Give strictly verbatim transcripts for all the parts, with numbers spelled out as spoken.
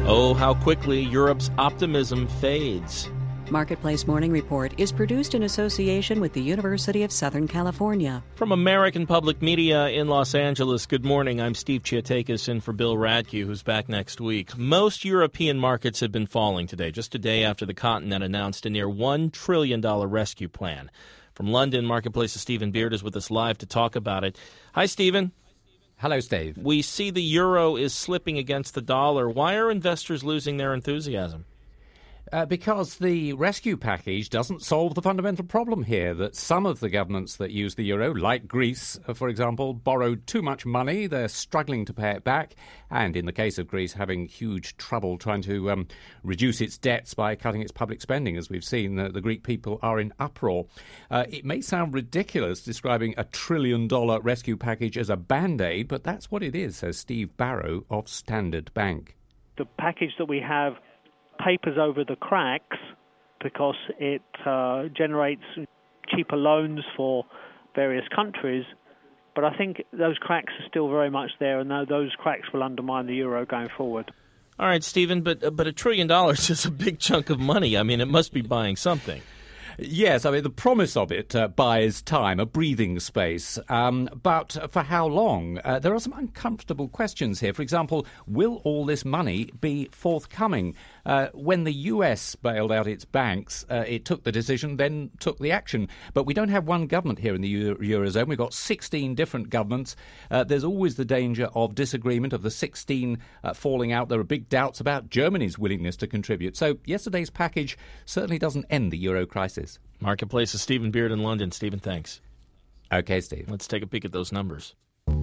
Oh, how quickly Europe's optimism fades. Marketplace Morning Report is produced in association with the University of Southern California. From American Public Media in Los Angeles, good morning. I'm Steve Chiatakis in for Bill Radke, who's back next week. Most European markets have been falling today, just a day after the continent announced a near one trillion dollars rescue plan. From London, Marketplace's Stephen Beard is with us live to talk about it. Hi, Stephen. Hello, Steve. We see the euro is slipping against the dollar. Why are investors losing their enthusiasm? Uh, because the rescue package doesn't solve the fundamental problem here, that some of the governments that use the euro, like Greece, uh, for example, borrowed too much money. They're struggling to pay it back. And in the case of Greece, having huge trouble trying to um, reduce its debts by cutting its public spending. As we've seen, uh, the Greek people are in uproar. Uh, it may sound ridiculous describing a trillion dollar rescue package as a Band-Aid, but that's what it is, says Steve Barrow of Standard Bank. The package that we have papers over the cracks because it uh, generates cheaper loans for various countries, but I think those cracks are still very much there, and those cracks will undermine the euro going forward. All right, Stephen, but but a trillion dollars is a big chunk of money. I mean, it must be buying something. Yes, I mean, the promise of it uh, buys time, a breathing space. Um, but for how long? Uh, there are some uncomfortable questions here. For example, will all this money be forthcoming? Uh, when the U S bailed out its banks, uh, it took the decision, then took the action. But we don't have one government here in the Euro- Eurozone. We've got sixteen different governments. Uh, there's always the danger of disagreement, of the sixteen uh, falling out. There are big doubts about Germany's willingness to contribute. So yesterday's package certainly doesn't end the euro crisis. Marketplace's Stephen Beard in London. Stephen, thanks. Okay, Steve. Let's take a peek at those numbers.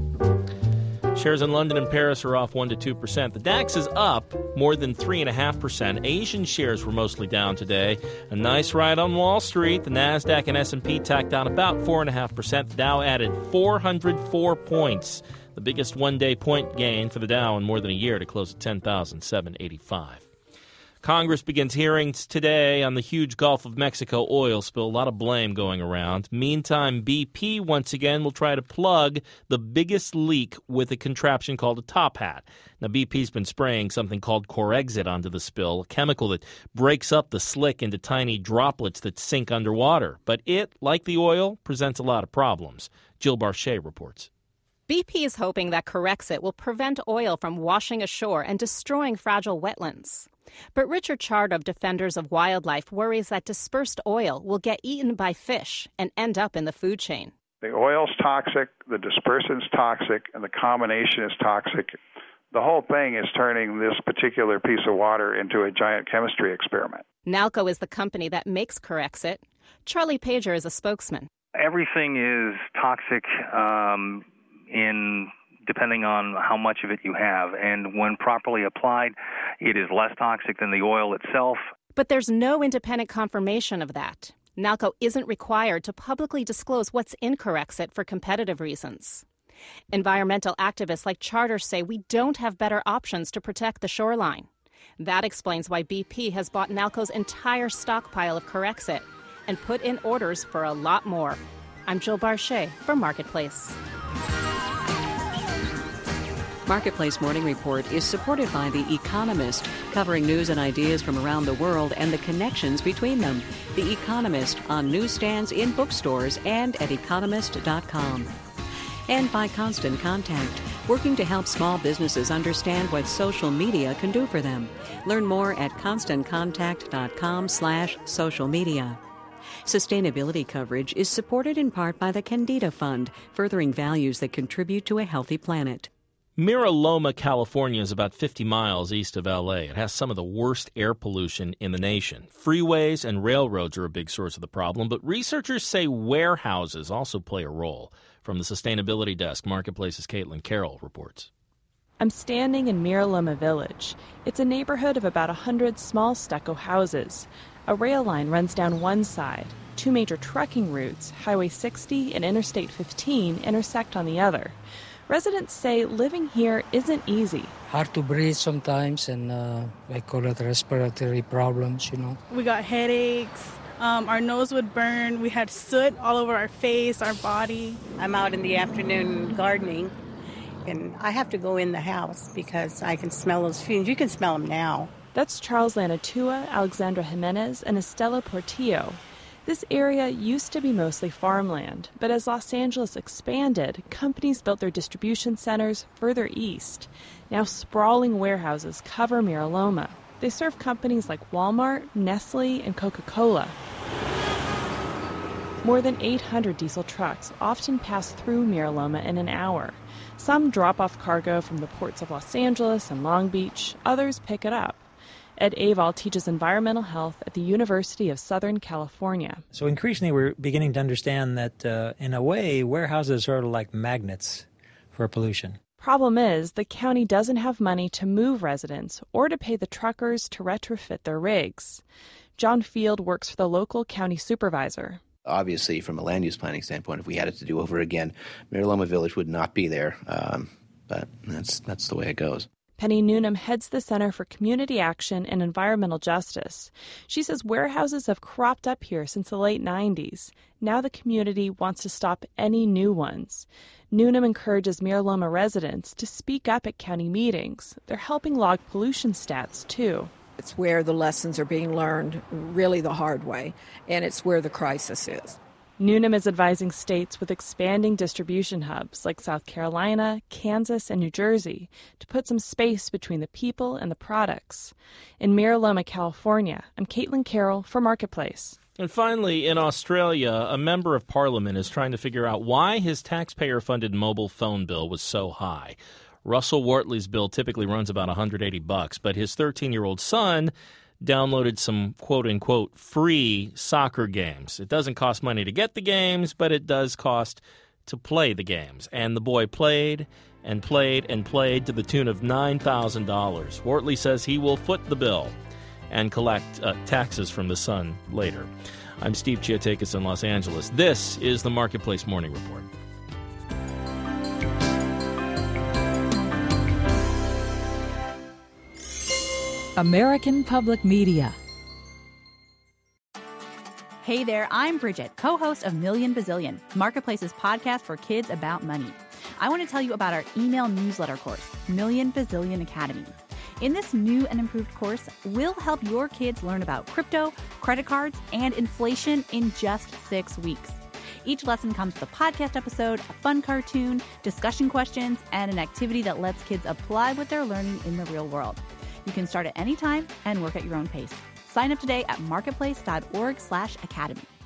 Shares in London and Paris are off one to two percent. The DAX is up more than three point five percent. Asian shares were mostly down today. A nice ride on Wall Street. The NASDAQ and S and P tacked down about four point five percent. The Dow added four hundred four points, the biggest one-day point gain for the Dow in more than a year, to close at ten thousand seven hundred eighty-five. Congress begins hearings today on the huge Gulf of Mexico oil spill. A lot of blame going around. Meantime, B P once again will try to plug the biggest leak with a contraption called a top hat. Now, B P's been spraying something called Corexit onto the spill, a chemical that breaks up the slick into tiny droplets that sink underwater. But it, like the oil, presents a lot of problems. Jill Barchet reports. B P is hoping that Corexit will prevent oil from washing ashore and destroying fragile wetlands. But Richard Chard of Defenders of Wildlife worries that dispersed oil will get eaten by fish and end up in the food chain. The oil's toxic, the dispersant's toxic, and the combination is toxic. The whole thing is turning this particular piece of water into a giant chemistry experiment. Nalco is the company that makes Corexit. Charlie Pager is a spokesman. Everything is toxic um, in depending on how much of it you have. And when properly applied, it is less toxic than the oil itself. But there's no independent confirmation of that. Nalco isn't required to publicly disclose what's in Corexit for competitive reasons. Environmental activists like Charter say we don't have better options to protect the shoreline. That explains why B P has bought Nalco's entire stockpile of Corexit and put in orders for a lot more. I'm Jill Barchet for Marketplace. Marketplace Morning Report is supported by The Economist, covering news and ideas from around the world and the connections between them. The Economist on newsstands, in bookstores, and at economist dot com. And by Constant Contact, working to help small businesses understand what social media can do for them. Learn more at constant contact dot com slash social media. Sustainability coverage is supported in part by the Candida Fund, furthering values that contribute to a healthy planet. Mira Loma, California is about fifty miles east of L A. It has some of the worst air pollution in the nation. Freeways and railroads are a big source of the problem, but researchers say warehouses also play a role. From the Sustainability Desk, Marketplace's Caitlin Carroll reports. I'm standing in Mira Loma Village. It's a neighborhood of about one hundred small stucco houses. A rail line runs down one side. Two major trucking routes, Highway sixty and Interstate fifteen, intersect on the other. Residents say living here isn't easy. Hard to breathe sometimes, and uh, I call it respiratory problems, you know. We got headaches. Um, our nose would burn. We had soot all over our face, our body. I'm out in the afternoon gardening, And I have to go in the house because I can smell those fumes. You can smell them now. That's Charles Lanatua, Alexandra Jimenez, and Estela Portillo. This area used to be mostly farmland, but as Los Angeles expanded, companies built their distribution centers further east. Now sprawling warehouses cover Mira Loma. They serve companies like Walmart, Nestle, and Coca-Cola. More than eight hundred diesel trucks often pass through Mira Loma in an hour. Some drop off cargo from the ports of Los Angeles and Long Beach. Others pick it up. Ed Aval teaches environmental health at the University of Southern California. So increasingly we're beginning to understand that, uh, in a way, warehouses are sort of like magnets for pollution. Problem is, the county doesn't have money to move residents or to pay the truckers to retrofit their rigs. John Field works for the local county supervisor. Obviously, from a land use planning standpoint, if we had it to do over again, Mira Loma Village would not be there, um, but that's that's the way it goes. Penny Noonan heads the Center for Community Action and Environmental Justice. She says warehouses have cropped up here since the late nineties. Now the community wants to stop any new ones. Noonan encourages Mira Loma residents to speak up at county meetings. They're helping log pollution stats, too. It's where the lessons are being learned really the hard way, and it's where the crisis is. Noonan is advising states with expanding distribution hubs like South Carolina, Kansas, and New Jersey to put some space between the people and the products. In Mira Loma, California, I'm Caitlin Carroll for Marketplace. And finally, in Australia, a member of parliament is trying to figure out why his taxpayer-funded mobile phone bill was so high. Russell Wortley's bill typically runs about one hundred eighty bucks, but his thirteen-year-old son downloaded some quote-unquote free soccer games. It doesn't cost money to get the games, but it does cost to play the games. And the boy played and played and played to the tune of nine thousand dollars. Wortley says he will foot the bill and collect uh, taxes from the son later. I'm Steve Chiotakis in Los Angeles. This is the Marketplace Morning Report. American Public Media. Hey there, I'm Bridget, co-host of Million Bazillion, Marketplace's podcast for kids about money. I want to tell you about our email newsletter course, Million Bazillion Academy. In this new and improved course, we'll help your kids learn about crypto, credit cards, and inflation in just six weeks. Each lesson comes with a podcast episode, a fun cartoon, discussion questions, and an activity that lets kids apply what they're learning in the real world. You can start at any time and work at your own pace. Sign up today at marketplace.org slash academy.